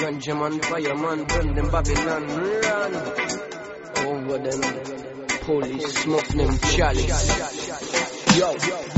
Ganjaman, fireman, burn them Babylon, run over them police, smoke them chalice. Yo.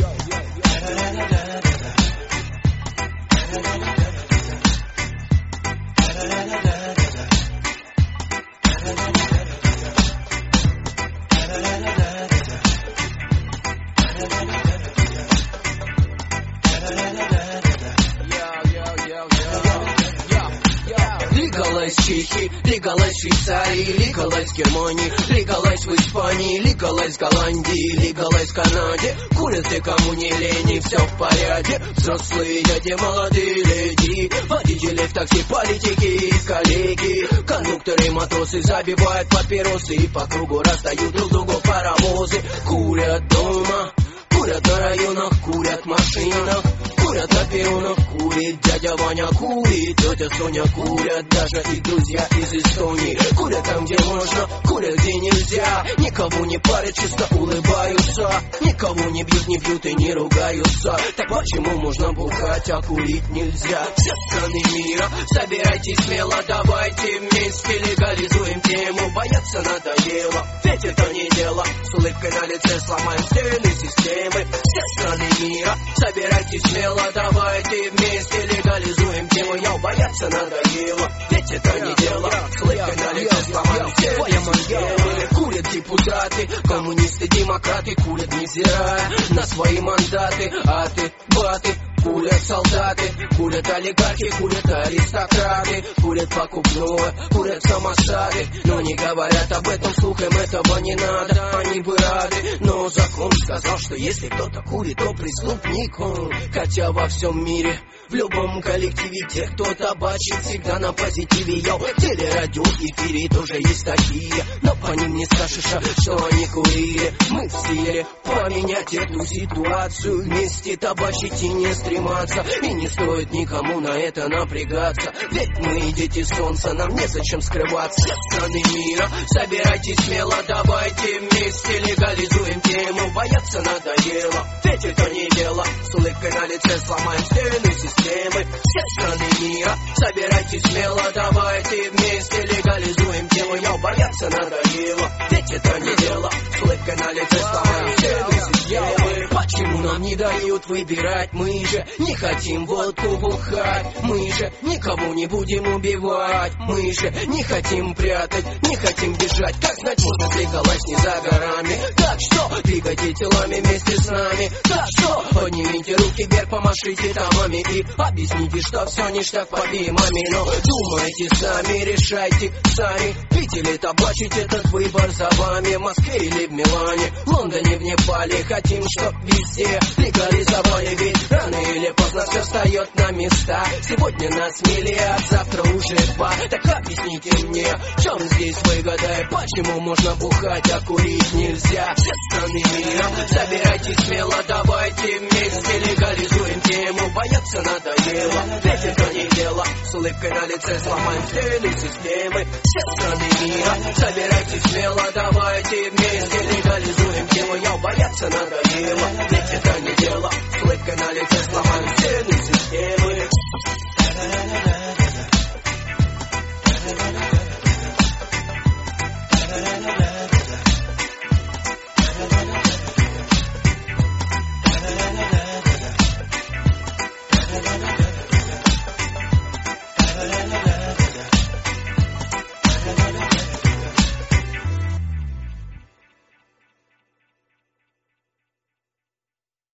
Legalize Чехии, legalize Швейцарии, legalize Германии, legalize в Испании, legalize Голландии, legalize Канаде. Курят и кому не лень, все в порядке. Взрослые дяди, молодые леди, водители в такси, политики, коллеги, кондукторы, матросы забивают папиросы и по кругу раздают друг другу паровозы. Курят дома, курят на районах, курят в машинах, курят на перронах, курит дядя Ваня, курит тетя Соня, курят даже и друзья из Эстонии. Курят там, где можно, курят, где нельзя. Никого не парят, чисто улыбаются. Никого не бьют и не ругаются. Так почему можно бухать, а курить нельзя? Все страны мира, собирайтесь смело, давайте вместе легализуем тему. Бояться надоело, ведь это не дело. С улыбкой на лице сломаем стены системы. Все страны мира, собирайтесь смело, давайте вместе легализуем тему. Я бояться надоело, ведь это не дело. С улыбкой на лице сломаем стены системы. Курят депутаты, коммунисты, демократы, курят невзирая на свои мандаты. Аты, баты, курят солдаты, курят олигархи, курят аристократы, курят покупное, курят самосады. Но не говорят об этом, слухам этого не надо. Они бы рады, но закон сказал, что если кто-то курит, то преступник он. Хотя во всем мире, в любом коллективе, те, кто табачит, всегда на позитиве. Я в телерадио эфире тоже есть такие, но по ним не скажешь, что они курили. Мы в стиле поменять эту ситуацию, вместе табачить и не стрематься. И не стоит никому на это напрягаться, ведь мы дети солнца, нам незачем скрываться. Все страны мира, собирайтесь смело, давайте вместе легализуем тему. Бояться надоело, ведь это не дело. С улыбкой на лице сломаем стены системы. Все страны мира, собирайтесь смело, давайте вместе легализуем тему. Я бояться надоело, ведь это не дело. С улыбкой на лице сломаем стены системы. Почему нам не дают выбирать? Мы же не хотим водку бухать, мы же никого не будем убивать, мы же не хотим прятать, не хотим бежать. Как знать, может легалайз не за горами? Так что двигайте телами вместе с нами. Так что поднимите руки вверх, помашите домами и объясните, что все ништяк под имами. Но думайте сами, решайте сами, пить или табачить, этот выбор за вами. В Москве или в Милане, в Лондоне, в Непале, хотим, чтоб везде легализовали. Ведь рано или поздно все встает на места. Сегодня нас миллиард, завтра уже 2. Так объясните мне, в чем здесь выгода? Почему можно бухать, а курить нельзя? Все страны мира, собирайтесь смело, давайте вместе легализуем тему. Бояться надоело, ведь это не дело. С улыбкой на лице сломаем стены системы. Все страны мира, собирайтесь смело, давайте вместе легализуем тему. Я бояться надоело, ведь это не дело. С улыбкой на лице сломаем стены системы.